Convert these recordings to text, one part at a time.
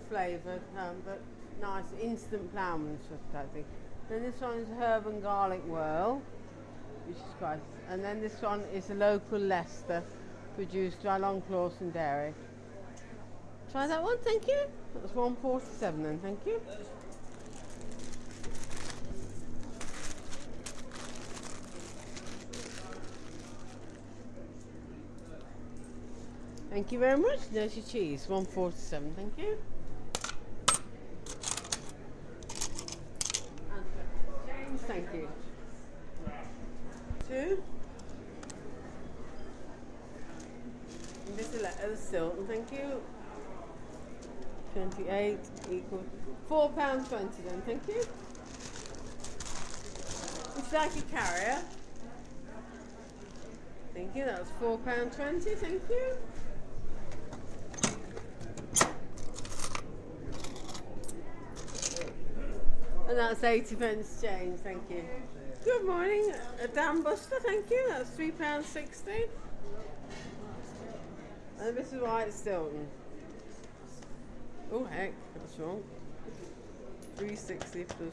flavoured, but nice instant ploughman stuff type thing. Then this one is herb and garlic whirl, which is quite. And then this one is a local Leicester, produced by Long Clawson Dairy. Try that one, thank you. That's 147 then, thank you. Thank you very much. There's your cheese, 147, thank you. And James, thank you. 2. And this is letter Stilton, thank you. 28 equals £4.20 then, thank you. Would you like a carrier? Thank you, that's £4.20, thank you. And that's 80p change, thank you. Good morning, a Dan Buster, thank you, that's £3.60. And this is White Stilton. Oh heck, that's wrong. 360 plus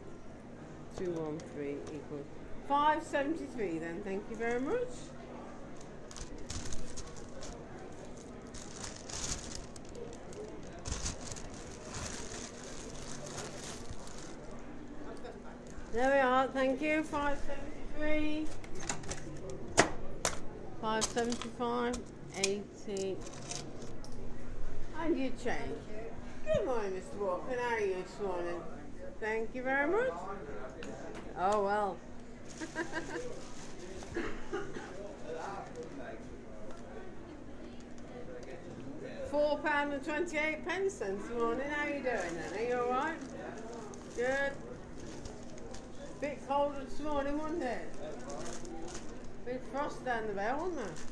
213 equals 573 then, thank you very much. There we are, thank you, 573, 575, 80, and you change. Good morning, Mr. Walker, how are you this morning? Thank you very much. Oh well. £4.28 this morning, how are you doing then? Are you alright? Good. Bit colder this morning, wasn't it? Bit frost down the bell, wasn't there?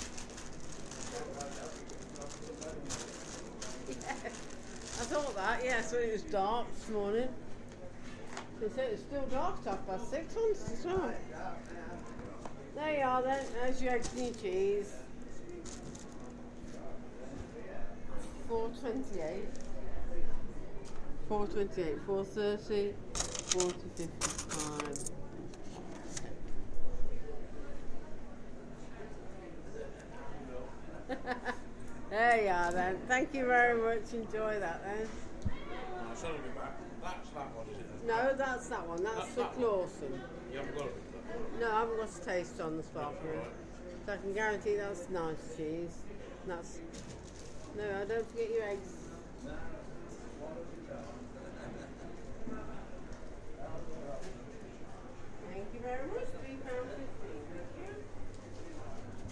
Yeah, I thought that, yes, when it was dark this morning. They said it's still dark, 6:30 once as well. There you are then, there's your eggs and your cheese. 428, 428, 430, 40.55. There you are then. Thank you very much. Enjoy that then. That's that one, isn't it? No, that's that one. That's the Clawson. You haven't got it? No, I haven't got a taste on the sparkling. Right. So I can guarantee that's nice cheese. That's no, I don't forget your eggs.